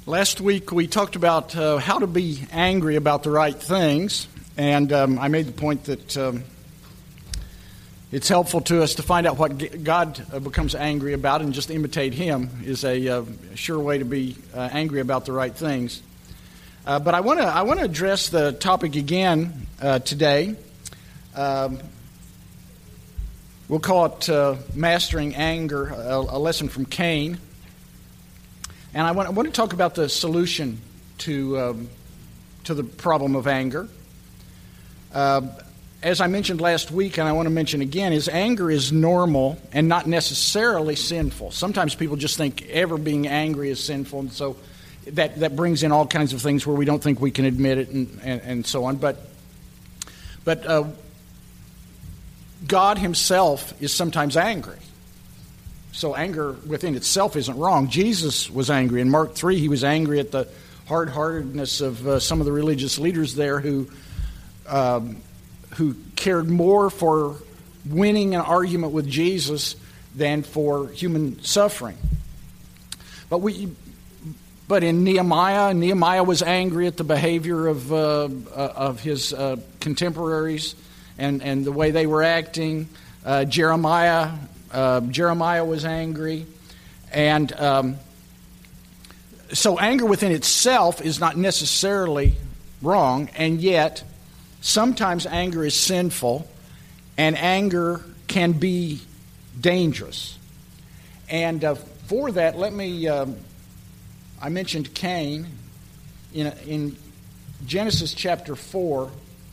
Last week we talked about how to be angry about the right things, and I made the point that it's helpful to us to find out what God becomes angry about and just imitate Him is a sure way to be angry about the right things. But I want to address the topic again today. We'll call it Mastering Anger, a lesson from Cain. And I want to talk about the solution to the problem of anger. As I mentioned last week, and I want to mention again, is anger is normal and not necessarily sinful. Sometimes people just think ever being angry is sinful, and so that brings in all kinds of things where we don't think we can admit it and so on. But God Himself is sometimes angry. So anger within itself isn't wrong. Jesus was angry. In Mark 3, He was angry at the hard-heartedness of some of the religious leaders there who cared more for winning an argument with Jesus than for human suffering. But in Nehemiah was angry at the behavior of his contemporaries and the way they were acting. Jeremiah was angry. And so anger within itself is not necessarily wrong, and yet sometimes anger is sinful, and anger can be dangerous. And for that, I mentioned Cain. In Genesis chapter 4,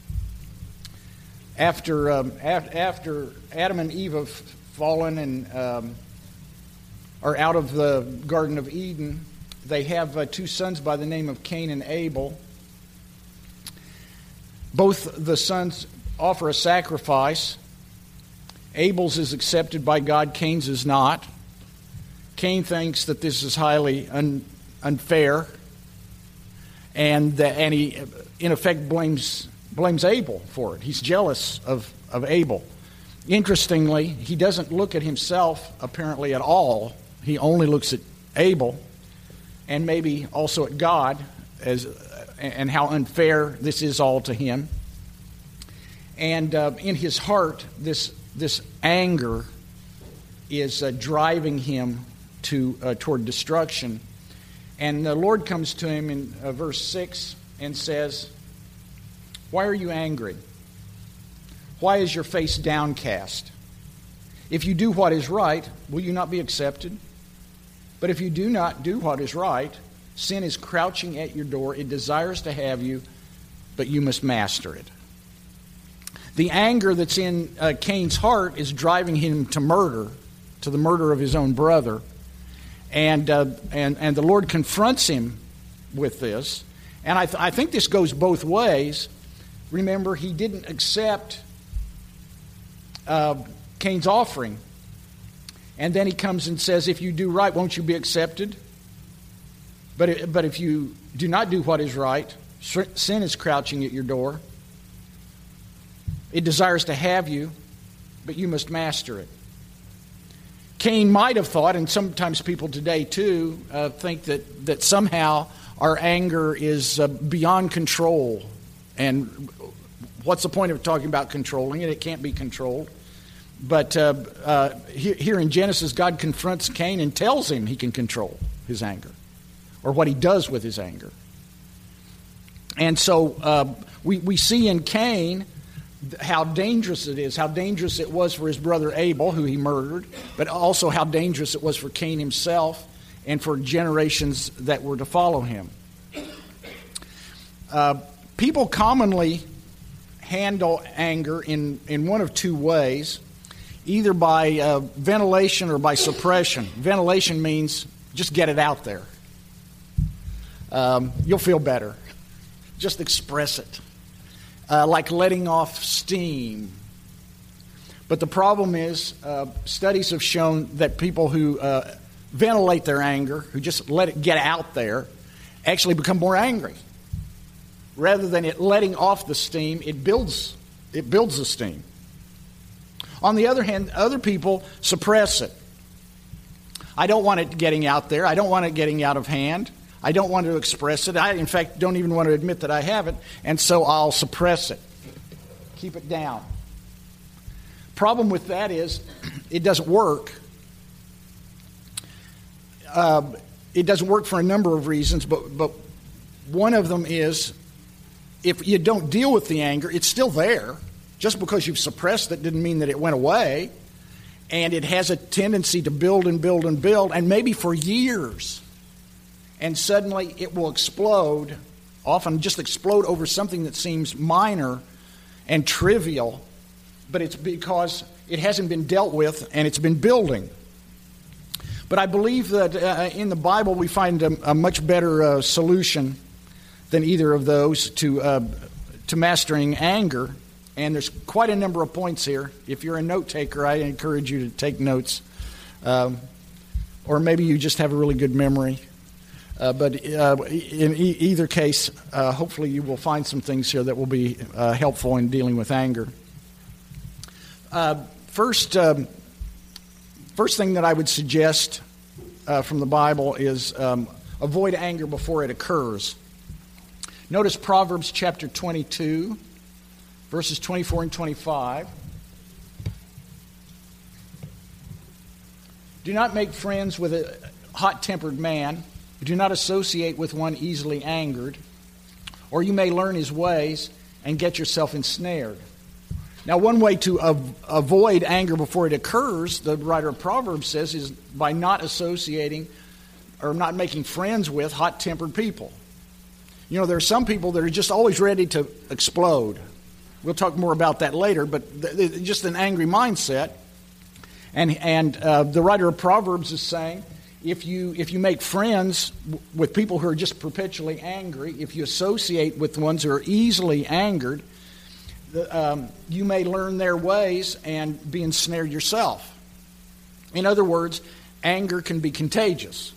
after Adam and Eve have fallen and are out of the Garden of Eden, they have two sons by the name of Cain and Abel. Both the sons offer a sacrifice. Abel's is accepted by God, Cain's is not. Cain thinks that this is highly unfair, and he, in effect, blames Abel for it. He's jealous of Abel. Interestingly, he doesn't look at himself apparently at all. He only looks at Abel, and maybe also at God, and how unfair this is all to him. And in his heart, this anger is driving him toward destruction. And the Lord comes to him in verse 6 and says, "Why are you angry? Why is your face downcast? If you do what is right, will you not be accepted? But if you do not do what is right, sin is crouching at your door. It desires to have you, but you must master it." The anger that's in Cain's heart is driving him to murder, to the murder of his own brother. And the Lord confronts him with this. And I think this goes both ways. Remember, he didn't accept Cain's offering. And then he comes and says, if you do right, won't you be accepted? But if you do not do what is right, sin is crouching at your door. It desires to have you, but you must master it. Cain might have thought, and sometimes people today too, think that somehow our anger is beyond control. And what's the point of talking about controlling it? It can't be controlled. But here in Genesis, God confronts Cain and tells him he can control his anger, or what he does with his anger. And so we see in Cain how dangerous it is, how dangerous it was for his brother Abel, who he murdered, but also how dangerous it was for Cain himself and for generations that were to follow him. People commonly handle anger in one of two ways, either by ventilation or by suppression. Ventilation means just get it out there. You'll feel better. Just express it. Like letting off steam. But the problem is, studies have shown that people who ventilate their anger, who just let it get out there, actually become more angry. Rather than it letting off the steam, it builds the steam. On the other hand, other people suppress it. I don't want it getting out there. I don't want it getting out of hand. I don't want to express it. I, in fact, don't even want to admit that I have it, and so I'll suppress it. Keep it down. Problem with that is it doesn't work. It doesn't work for a number of reasons, but one of them is if you don't deal with the anger, it's still there. Just because you've suppressed it didn't mean that it went away. And it has a tendency to build and build and build, and maybe for years. And suddenly it will explode, often just explode over something that seems minor and trivial, but it's because it hasn't been dealt with and it's been building. But I believe that in the Bible we find a much better solution than either of those to mastering anger. And there's quite a number of points here. If you're a note taker, I encourage you to take notes. Or maybe you just have a really good memory. But in either case, hopefully you will find some things here that will be helpful in dealing with anger. First thing that I would suggest from the Bible is avoid anger before it occurs. Notice Proverbs chapter 22, verses 24 and 25. Do not make friends with a hot-tempered man. Do not associate with one easily angered, or you may learn his ways and get yourself ensnared. Now, one way to avoid anger before it occurs, the writer of Proverbs says, is by not associating or not making friends with hot-tempered people. You know, there are some people that are just always ready to explode. We'll talk more about that later, but just an angry mindset. And the writer of Proverbs is saying, if you make friends with people who are just perpetually angry, if you associate with ones who are easily angered, you may learn their ways and be ensnared yourself. In other words, anger can be contagious.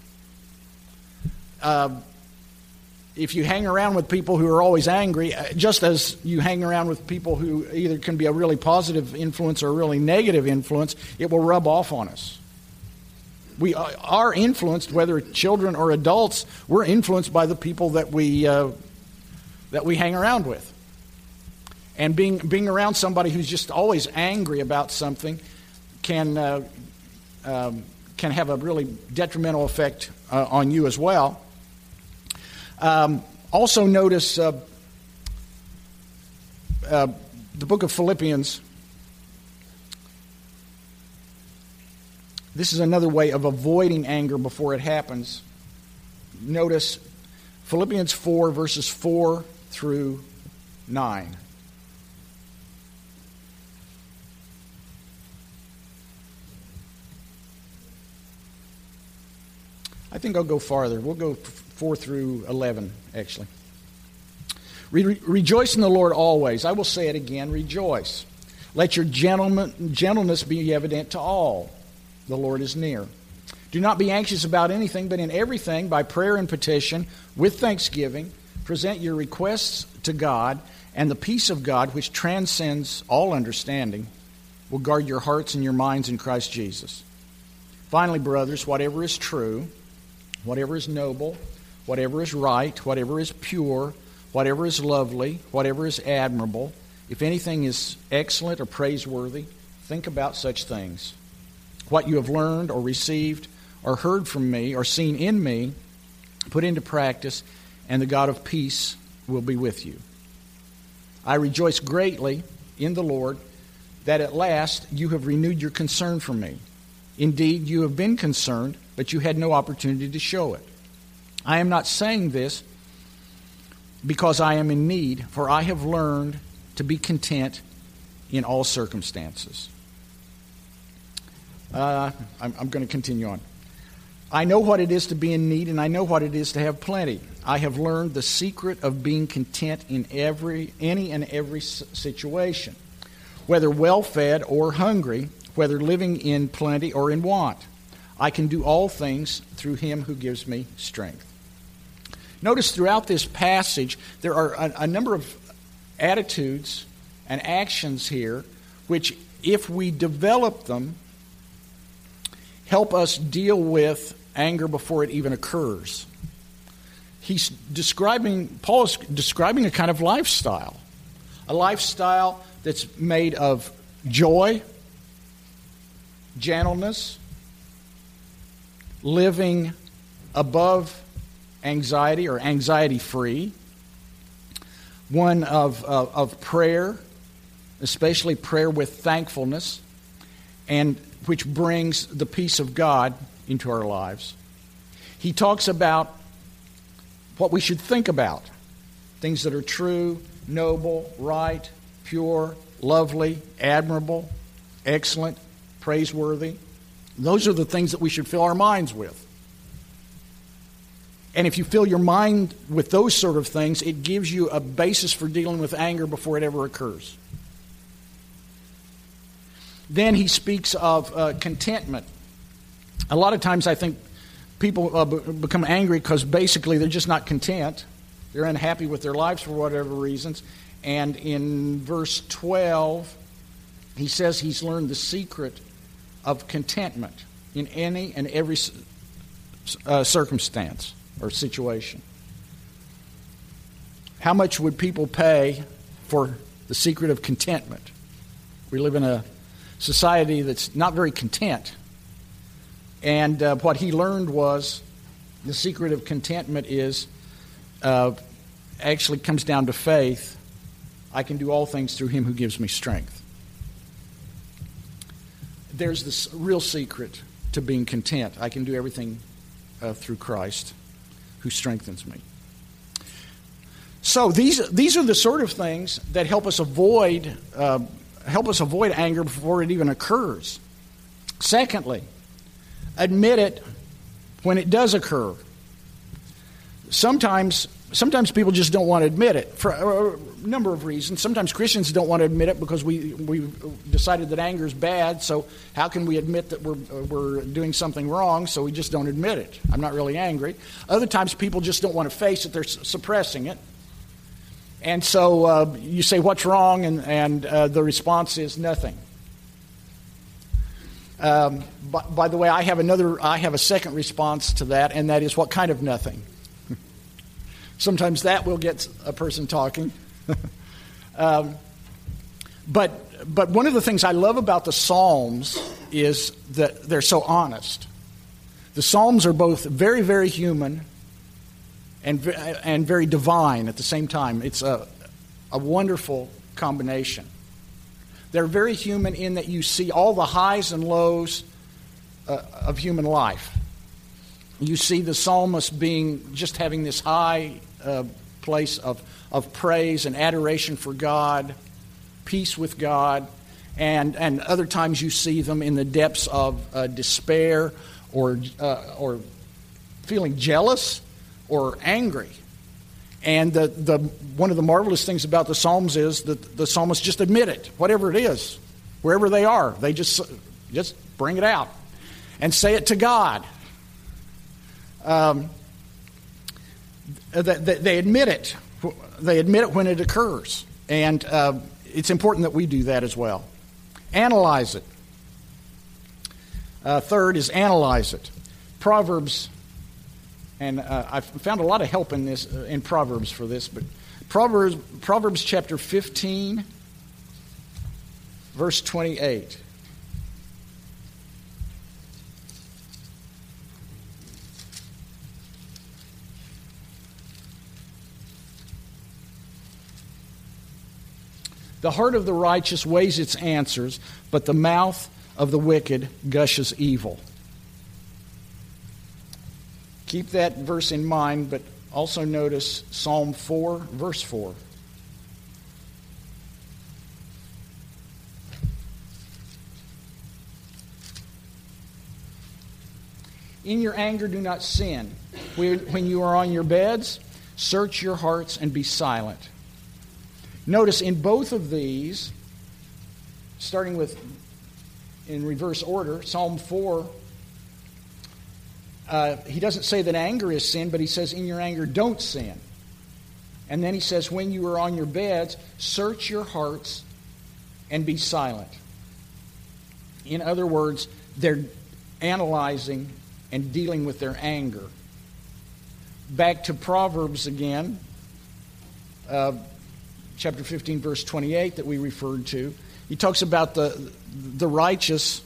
If you hang around with people who are always angry, just as you hang around with people who either can be a really positive influence or a really negative influence, it will rub off on us. We are influenced, whether children or adults, we're influenced by the people that we hang around with. And being around somebody who's just always angry about something can have a really detrimental effect on you as well. Also notice the book of Philippians. This is another way of avoiding anger before it happens. Notice Philippians 4, verses 4 through 9. I think I'll go farther. We'll go 4 through 11, actually. Rejoice in the Lord always. I will say it again, rejoice. Let your gentleness be evident to all. The Lord is near. Do not be anxious about anything, but in everything, by prayer and petition, with thanksgiving, present your requests to God, and the peace of God, which transcends all understanding, will guard your hearts and your minds in Christ Jesus. Finally, brothers, whatever is true, whatever is noble, whatever is right, whatever is pure, whatever is lovely, whatever is admirable, if anything is excellent or praiseworthy, think about such things. What you have learned or received or heard from me or seen in me, put into practice, and the God of peace will be with you. I rejoice greatly in the Lord that at last you have renewed your concern for me. Indeed, you have been concerned, but you had no opportunity to show it. I am not saying this because I am in need, for I have learned to be content in all circumstances. I'm going to continue on. I know what it is to be in need, and I know what it is to have plenty. I have learned the secret of being content in any and every situation, whether well-fed or hungry, whether living in plenty or in want. I can do all things through him who gives me strength. Notice throughout this passage, there are a number of attitudes and actions here which, if we develop them, help us deal with anger before it even occurs. Paul is describing a kind of lifestyle. A lifestyle that's made of joy, gentleness, living above anxiety or anxiety-free, one of prayer, especially prayer with thankfulness, and which brings the peace of God into our lives. He talks about what we should think about, things that are true, noble, right, pure, lovely, admirable, excellent, praiseworthy. Those are the things that we should fill our minds with. And if you fill your mind with those sort of things, it gives you a basis for dealing with anger before it ever occurs. Then he speaks of contentment. A lot of times I think people become angry because basically they're just not content. They're unhappy with their lives for whatever reasons. And in verse 12, he says he's learned the secret of contentment in any and every circumstance or situation. How much would people pay for the secret of contentment? We live in a society that's not very content. And what he learned was the secret of contentment is actually comes down to faith. I can do all things through him who gives me strength. There's this real secret to being content. I can do everything through Christ who strengthens me. So these are the sort of things that help us avoid anger before it even occurs. Secondly, admit it when it does occur. Sometimes people just don't want to admit it for a number of reasons. Sometimes Christians don't want to admit it because we decided that anger is bad, so how can we admit that we're doing something wrong, so we just don't admit it. I'm not really angry. Other times people just don't want to face it. They're suppressing it. And so you say, what's wrong? And the response is nothing. By the way, I have a second response to that, and that is, what kind of nothing? Sometimes that will get a person talking. But one of the things I love about the Psalms is that they're so honest. The Psalms are both very, very human and very divine at the same time. It's a wonderful combination. They're very human in that you see all the highs and lows of human life. You see the psalmist having this high place of praise and adoration for God, peace with God, and other times you see them in the depths of despair or feeling jealous or angry. And the one of the marvelous things about the Psalms is that the psalmists just admit it, whatever it is, wherever they are. They just bring it out and say it to God. They admit it. They admit it when it occurs. And it's important that we do that as well. Analyze it. Third is analyze it. Proverbs, and I've found a lot of help in Proverbs for this, but Proverbs chapter 15, verse 28. The heart of the righteous weighs its answers, but the mouth of the wicked gushes evil. Keep that verse in mind, but also notice Psalm 4, verse 4. In your anger, do not sin. When you are on your beds, search your hearts and be silent. Notice in both of these, starting with in reverse order, Psalm 4, he doesn't say that anger is sin, but he says in your anger don't sin. And then he says when you are on your beds, search your hearts and be silent. In other words, they're analyzing and dealing with their anger. back to Proverbs again, chapter 15, verse 28 that we referred to. He talks about the righteous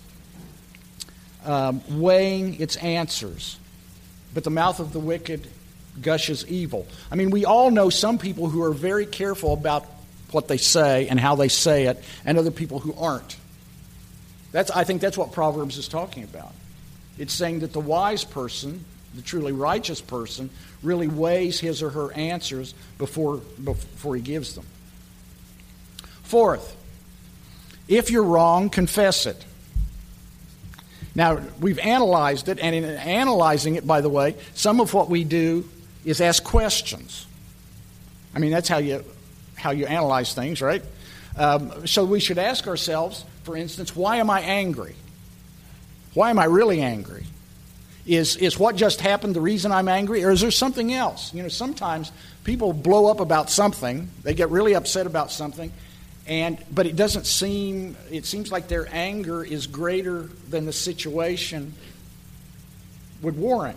weighing its answers, but the mouth of the wicked gushes evil. I mean, we all know some people who are very careful about what they say and how they say it, and other people who aren't. I think that's what Proverbs is talking about. It's saying that the wise person, the truly righteous person, really weighs his or her answers before he gives them. Fourth, if you're wrong, confess it. Now, we've analyzed it, and in analyzing it, by the way, some of what we do is ask questions. I mean, that's how you analyze things, right? So we should ask ourselves, for instance, why am I angry? Why am I really angry? Is what just happened the reason I'm angry, or is there something else? You know, sometimes people blow up about something, they get really upset about something, but it seems like their anger is greater than the situation would warrant.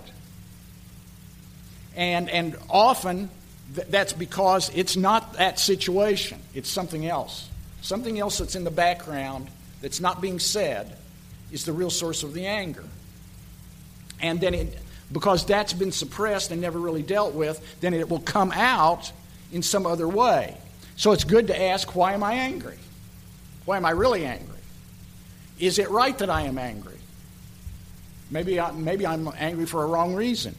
And often that's because it's not that situation. It's something else. Something else that's in the background that's not being said is the real source of the anger. And then because that's been suppressed and never really dealt with, then it will come out in some other way. So it's good to ask, why am I angry? Why am I really angry? Is it right that I am angry? Maybe I'm angry for a wrong reason.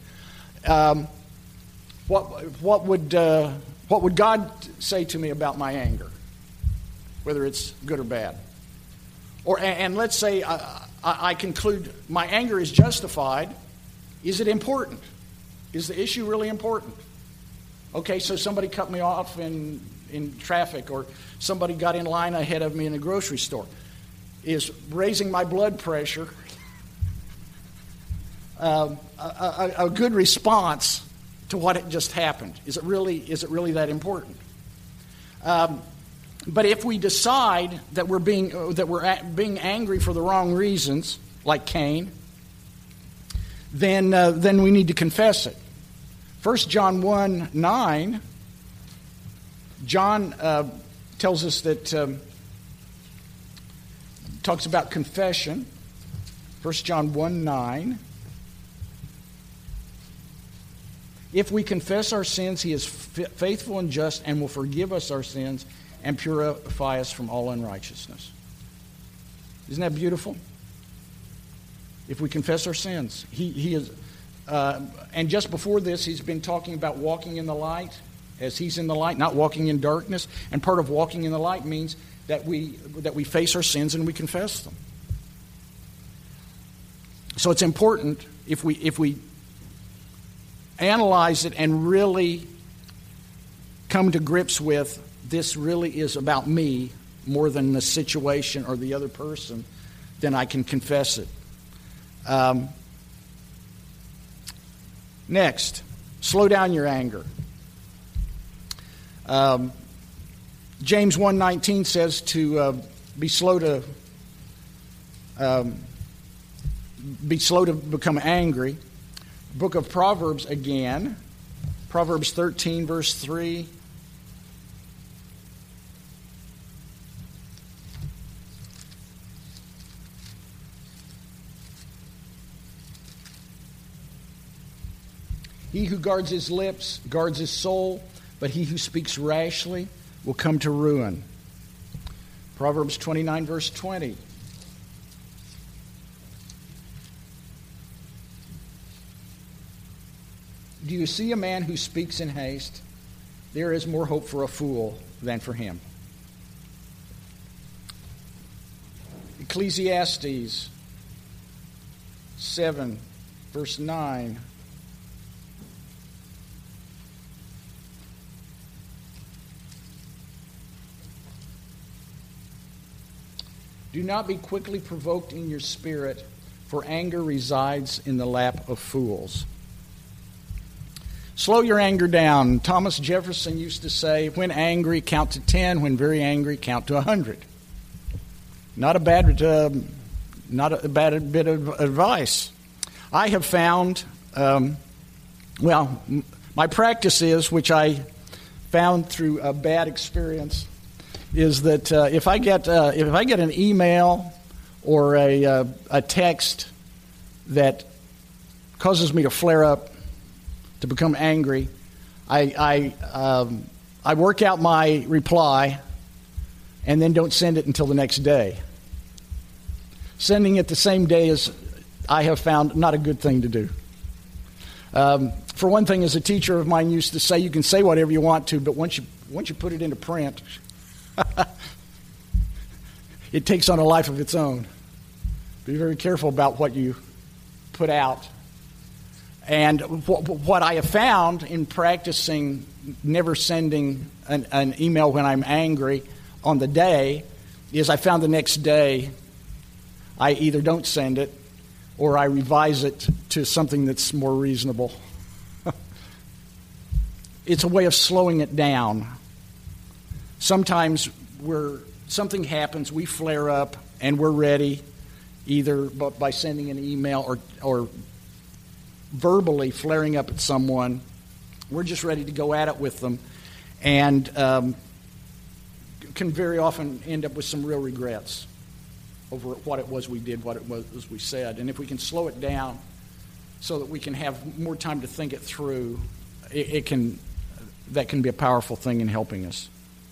What would God say to me about my anger, whether it's good or bad? And let's say I conclude my anger is justified. Is it important? Is the issue really important? Okay, so somebody cut me off in traffic, or somebody got in line ahead of me in a grocery store. Is raising my blood pressure a good response to what had just happened? Is it really that important? But if we decide that we're being angry for the wrong reasons, like Cain, then we need to confess it. 1 John 1:9, John tells us that talks about confession. 1 John 1:9. If we confess our sins, he is faithful and just and will forgive us our sins and purify us from all unrighteousness. Isn't that beautiful? If we confess our sins, he is. And just before this, he's been talking about walking in the light, as he's in the light, not walking in darkness. And part of walking in the light means that we face our sins and we confess them. So it's important if we analyze it and really come to grips with, this really is about me more than the situation or the other person, then I can confess it. Next, slow down your anger. James 1:19 says to be slow to become angry. Book of Proverbs again, Proverbs 13, verse 3. He who guards his lips guards his soul, but he who speaks rashly will come to ruin. Proverbs 29, verse 20. Do you see a man who speaks in haste? There is more hope for a fool than for him. Ecclesiastes 7, verse 9. Do not be quickly provoked in your spirit, for anger resides in the lap of fools. Slow your anger down. Thomas Jefferson used to say, when angry, count to 10. When very angry, count to 100. Not a bad bit of advice. I have found Well, my practice is, which I found through a bad experience, is that if I get an email or a text that causes me to flare up, to become angry, I work out my reply and then don't send it until the next day. Sending it the same day is, I have found, not a good thing to do. For one thing, as a teacher of mine used to say, you can say whatever you want to, but once you put it into print, it takes on a life of its own. Be very careful about what you put out. And what I have found in practicing never sending an email when I'm angry on the day is I found the next day I either don't send it or I revise it to something that's more reasonable. It's a way of slowing it down. Sometimes something happens, we flare up, and we're ready, either by sending an email or verbally flaring up at someone. We're just ready to go at it with them, and can very often end up with some real regrets over what it was we did, what it was we said. And if we can slow it down so that we can have more time to think it through, that can be a powerful thing in helping us.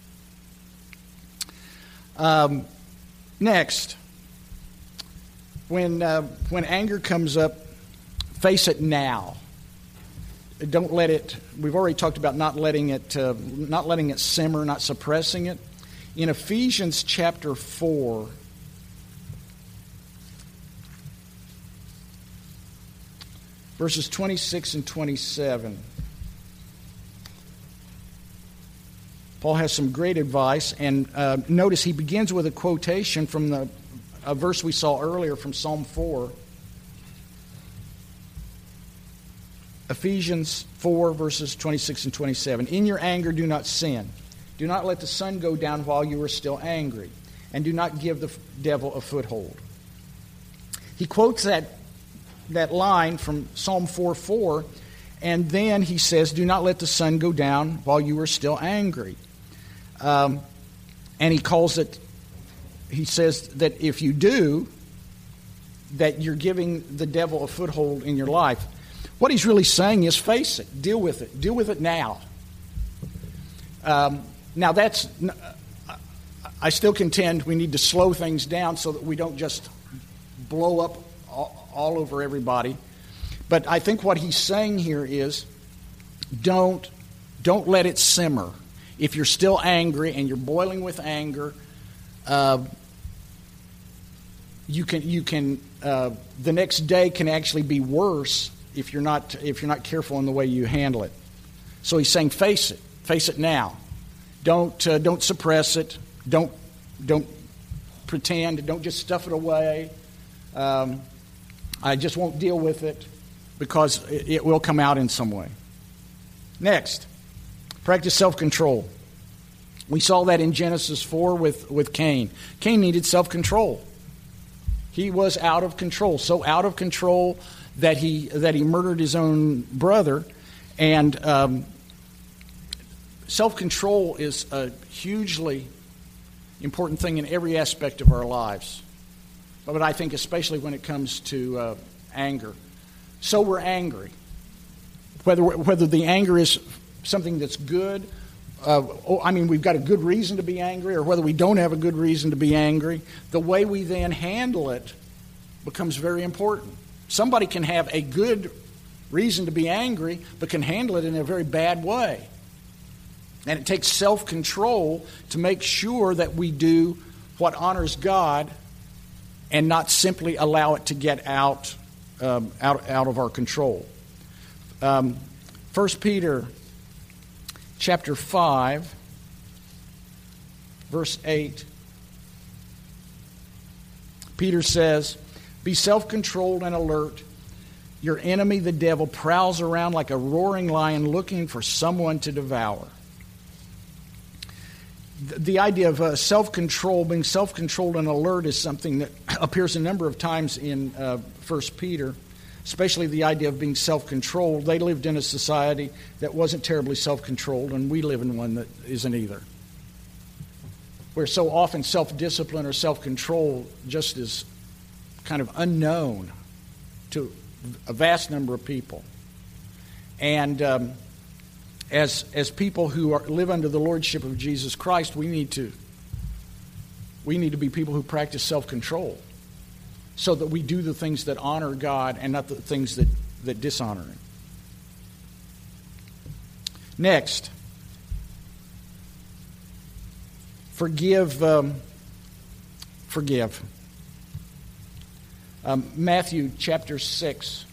Next, when anger comes up, face it now. Don't let it. We've already talked about not letting it simmer, not suppressing it. In Ephesians chapter 4, verses 26 and 27. Paul has some great advice, and notice he begins with a quotation from a verse we saw earlier from Psalm 4. Ephesians 4, verses 26 and 27. In your anger do not sin. Do not let the sun go down while you are still angry, and do not give the devil a foothold. He quotes that line from Psalm 4:4, and then he says, do not let the sun go down while you are still angry. And he says that if you do, that you're giving the devil a foothold in your life. What he's really saying is face it, deal with it now. Now I still contend we need to slow things down so that we don't just blow up all over everybody. But I think what he's saying here is don't let it simmer. If you're still angry and you're boiling with anger, you can the next day can actually be worse if you're not careful in the way you handle it. So he's saying face it now. Don't suppress it. Don't pretend. Don't just stuff it away. I just won't deal with it, because it will come out in some way. Next, practice self-control. We saw that in Genesis 4 with Cain. Cain needed self-control. He was out of control, so out of control that he murdered his own brother. And self-control is a hugely important thing in every aspect of our lives. But I think especially when it comes to anger. So we're angry. Whether the anger is something that's good, we've got a good reason to be angry, or whether we don't have a good reason to be angry, the way we then handle it becomes very important. Somebody can have a good reason to be angry, but can handle it in a very bad way. And it takes self-control to make sure that we do what honors God and not simply allow it to get out of our control. 1 Peter chapter 5, verse 8. Peter says, be self-controlled and alert. Your enemy, the devil, prowls around like a roaring lion looking for someone to devour. The idea of self-control, being self-controlled and alert, is something that appears a number of times in 1 Peter. especially the idea of being self-controlled. They lived in a society that wasn't terribly self-controlled, and we live in one that isn't either. Where so often self-discipline or self-control just is kind of unknown to a vast number of people. And as people who live under the lordship of Jesus Christ, we need to be people who practice self-control so that we do the things that honor God and not the things that dishonor Him. Next, forgive. Matthew chapter 6.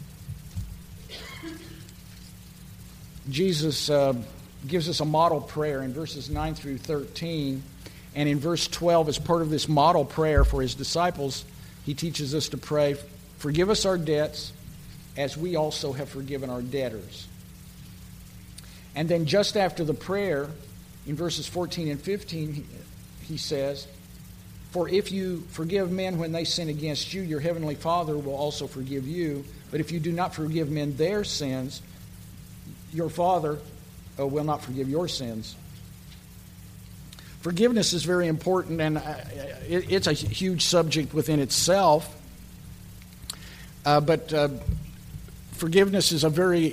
Jesus gives us a model prayer in verses 9 through 13. And in verse 12, as part of this model prayer for His disciples, He teaches us to pray, "Forgive us our debts, as we also have forgiven our debtors." And then just after the prayer, in verses 14 and 15, He says, "For if you forgive men when they sin against you, your heavenly Father will also forgive you. But if you do not forgive men their sins, your Father will not forgive your sins." Forgiveness is very important, and it's a huge subject within itself. But forgiveness is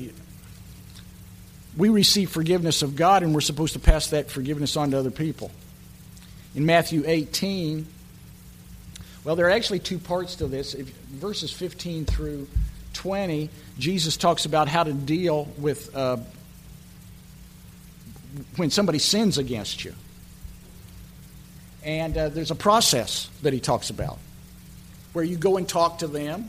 we receive forgiveness of God, and we're supposed to pass that forgiveness on to other people. In Matthew 18, well, there are actually two parts to this. Verses 15 through 20, Jesus talks about how to deal with when somebody sins against you. And there's a process that He talks about where you go and talk to them.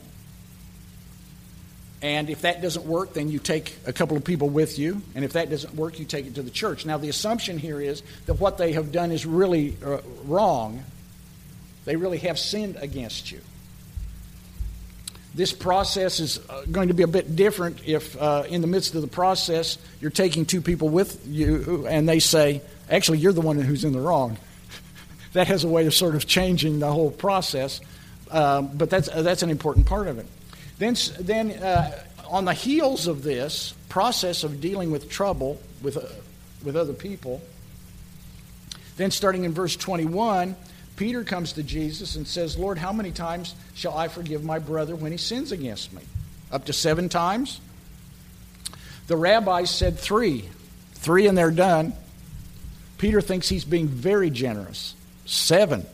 And if that doesn't work, then you take a couple of people with you. And if that doesn't work, you take it to the church. Now, the assumption here is that what they have done is really wrong. They really have sinned against you. This process is going to be a bit different if in the midst of the process you're taking two people with you and they say, actually, you're the one who's in the wrong. That has a way of sort of changing the whole process. But that's an important part of it. Then on the heels of this process of dealing with trouble with other people, then starting in verse 21, Peter comes to Jesus and says, "Lord, how many times shall I forgive my brother when he sins against me? Up to 7 times?" The rabbis said 3. 3 and they're done. Peter thinks he's being very generous. 7.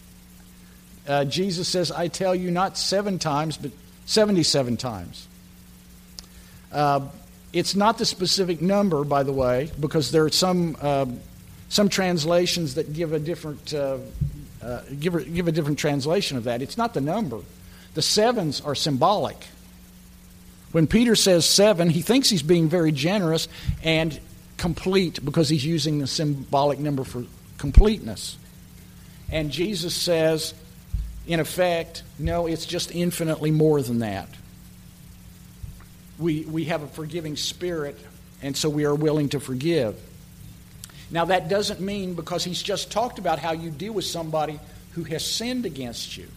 Jesus says, "I tell you, not 7 times, but 77 times." It's not the specific number, by the way, because there are some translations that give a different give a different translation of that. It's not the number. The 7s are symbolic. When Peter says 7, he thinks he's being very generous and complete because he's using the symbolic number for completeness. And Jesus says, in effect, no, it's just infinitely more than that. We have a forgiving spirit, and so we are willing to forgive. Now, that doesn't mean, because he's just talked about how you deal with somebody who has sinned against you.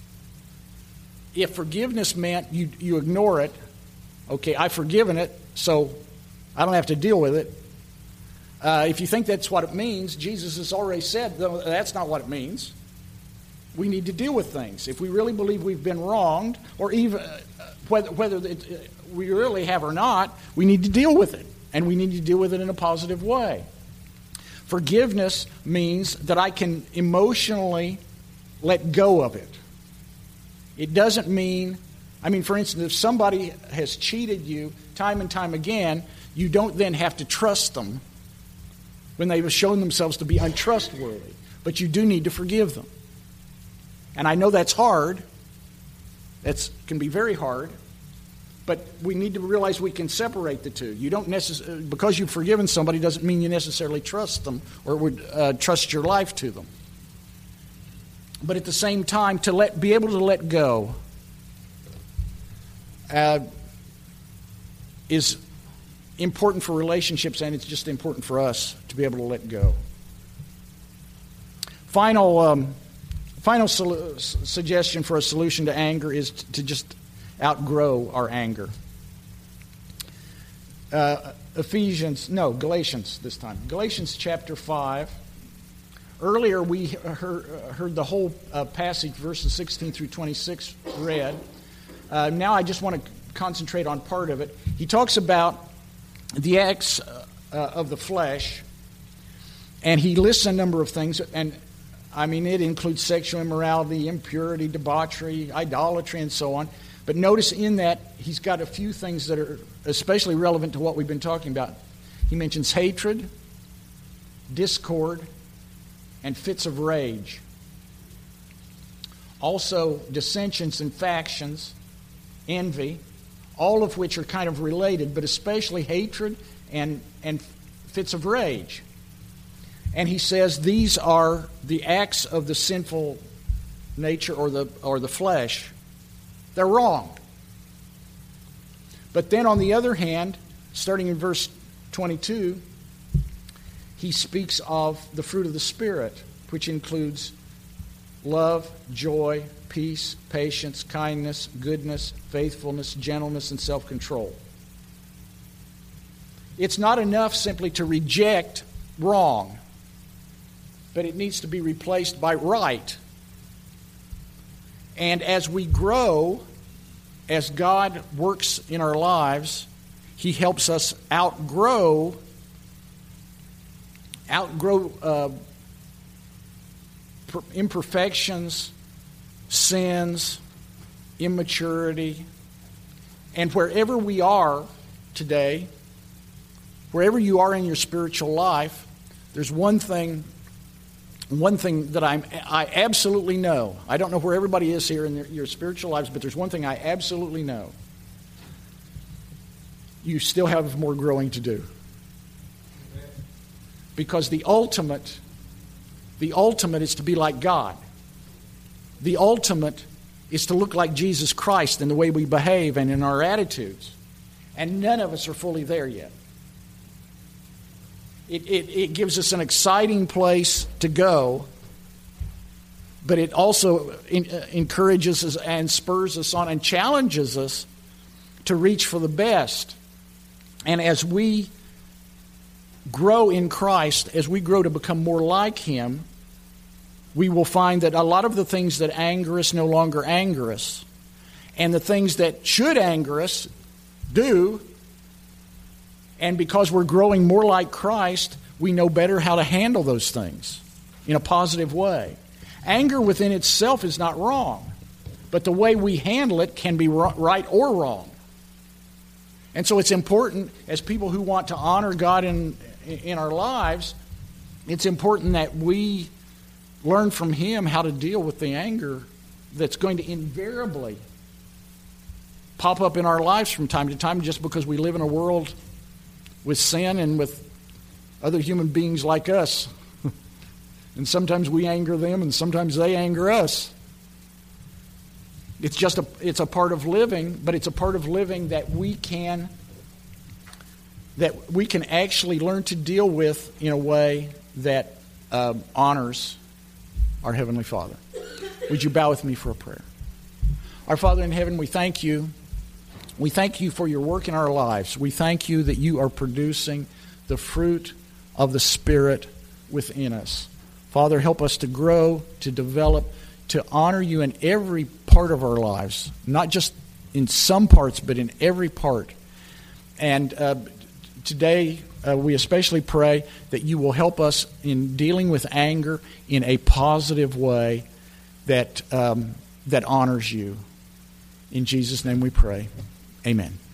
If forgiveness meant you ignore it, okay, I've forgiven it, so I don't have to deal with it. If you think that's what it means, Jesus has already said that's not what it means. We need to deal with things. If we really believe we've been wronged, or even whether we really have or not, we need to deal with it. And we need to deal with it in a positive way. Forgiveness means that I can emotionally let go of it. It doesn't mean, for instance, if somebody has cheated you time and time again, you don't then have to trust them when they've shown themselves to be untrustworthy. But you do need to forgive them. And I know that's hard. That can be very hard. But we need to realize we can separate the two. You don't necessarily, because you've forgiven somebody doesn't mean you necessarily trust them or would trust your life to them. But at the same time, be able to let go is important for relationships, and it's just important for us to be able to let go. Final suggestion for a solution to anger is to just, outgrow our anger. Galatians this time. Galatians chapter 5. Earlier we heard the whole passage, verses 16 through 26 read. Now I just want to concentrate on part of it. He talks about the acts of the flesh, and he lists a number of things, and I mean it includes sexual immorality, impurity, debauchery, idolatry, and so on. But notice in that he's got a few things that are especially relevant to what we've been talking about. He mentions hatred, discord, and fits of rage. Also dissensions and factions, envy, all of which are kind of related, but especially hatred and fits of rage. And he says these are the acts of the sinful nature or the flesh. They're wrong. But then on the other hand, starting in verse 22, he speaks of the fruit of the Spirit, which includes love, joy, peace, patience, kindness, goodness, faithfulness, gentleness, and self-control. It's not enough simply to reject wrong, but it needs to be replaced by right. And as we grow, as God works in our lives, He helps us outgrow imperfections, sins, immaturity. And wherever we are today, wherever you are in your spiritual life, there's one thing that I absolutely know. I don't know where everybody is here in your spiritual lives, but there's one thing I absolutely know. You still have more growing to do. Because the ultimate is to be like God. The ultimate is to look like Jesus Christ in the way we behave and in our attitudes. And none of us are fully there yet. It gives us an exciting place to go, but it also encourages us and spurs us on and challenges us to reach for the best. And as we grow in Christ, as we grow to become more like Him, we will find that a lot of the things that anger us no longer anger us. And the things that should anger us do. And because we're growing more like Christ, we know better how to handle those things in a positive way. Anger within itself is not wrong, but the way we handle it can be right or wrong. And so it's important, as people who want to honor God in our lives, it's important that we learn from Him how to deal with the anger that's going to invariably pop up in our lives from time to time, just because we live in a world with sin and with other human beings like us. And sometimes we anger them and sometimes they anger us. It's a part of living, but it's a part of living that we can actually learn to deal with in a way that honors our Heavenly Father. Would you bow with me for a prayer? Our Father in heaven, we thank you. We thank you for your work in our lives. We thank you that you are producing the fruit of the Spirit within us. Father, help us to grow, to develop, to honor you in every part of our lives, not just in some parts, but in every part. And today, we especially pray that you will help us in dealing with anger in a positive way that honors you. In Jesus' name we pray. Amen.